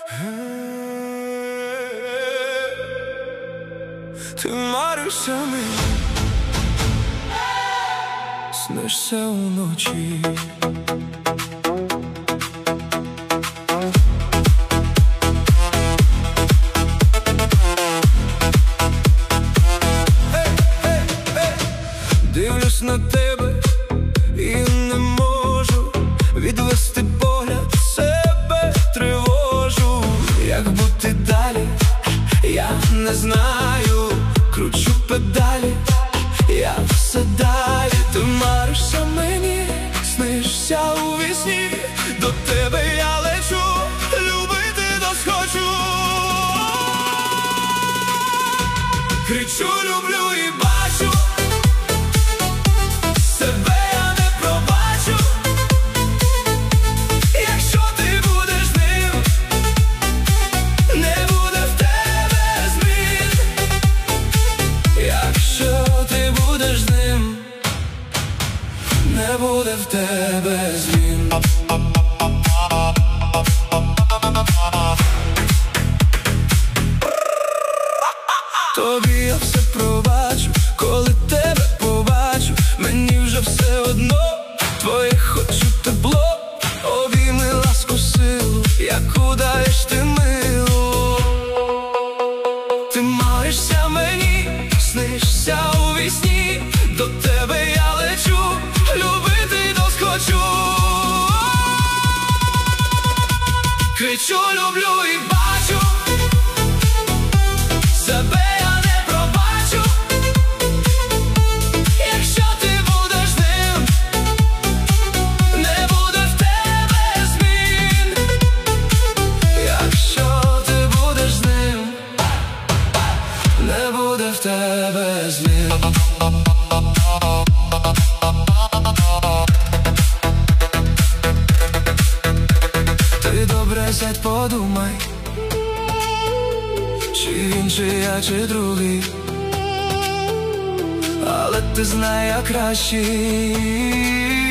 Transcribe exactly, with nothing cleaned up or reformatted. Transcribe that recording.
Ти маришся мені, снишся уночі. Дивлюсь на тебе і не можу відвести погляд, себе тривожу. Як бути далі, я не знаю. Кручу педалі, я все далі. Ти маришся мені, снишся у вісні. До тебе я лечу, любити досхочу. Кричу, люблю і бачу, себе я не пробачу. Якщо ти будеш з ним, не буде в тебе змін. Якщо ти будеш з ним, не буде в тебе змін. Тобі я все пробачу, коли тебе побачу. Мені вже все одно, твоє хочу тепло, обійми, ласку, силу, яку даєш ти милу. Ти маришся мені, снишся у вісні. До тебе я лечу, любити досхочу. Кричу, люблю і бачу, себе я не пробачу. Якщо ти будеш з ним, не буде в тебе змін. Якщо ти будеш з ним, не буде в тебе змін. Ти добре сядь, подумай, чи він, чи я, чи другий. Але ти знай, я кращий.